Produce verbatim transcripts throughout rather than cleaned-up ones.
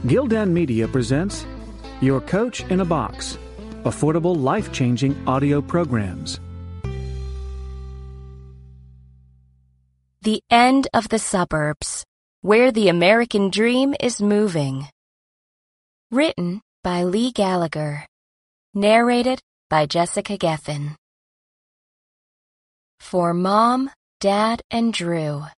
Gildan Media presents Your Coach in a Box, affordable, life-changing audio programs. The End of the Suburbs, Where the American Dream is Moving. Written by Lee Gallagher. Narrated by Jessica Geffen. For Mom, Dad, and Drew.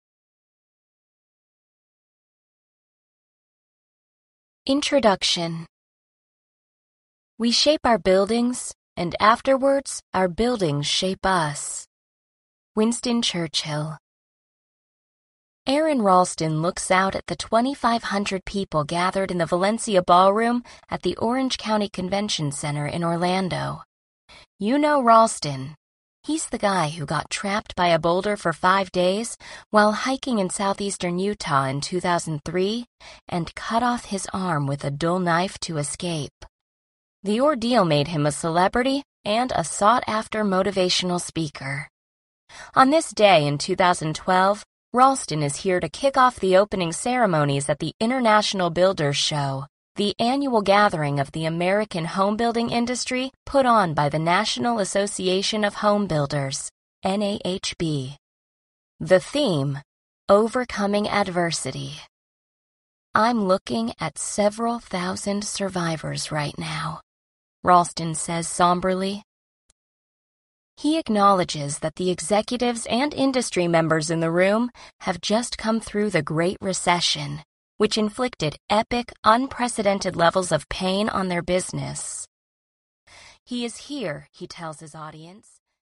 Introduction. We shape our buildings, and afterwards our buildings shape us. Winston Churchill. Aaron Ralston looks out at the twenty-five hundred people gathered in the Valencia Ballroom at the Orange County Convention Center in Orlando. You know Ralston. He's the guy who got trapped by a boulder for five days while hiking in southeastern Utah in two thousand three and cut off his arm with a dull knife to escape. The ordeal made him a celebrity and a sought-after motivational speaker. On this day in two thousand twelve, Ralston is here to kick off the opening ceremonies at the International Builders Show, the annual gathering of the American home building industry put on by the National Association of Home Builders, N A H B. The theme, Overcoming Adversity. I'm looking at several thousand survivors right now, Ralston says somberly. He acknowledges that the executives and industry members in the room have just come through the Great Recession, which inflicted epic, unprecedented levels of pain on their business. He is here, he tells his audience,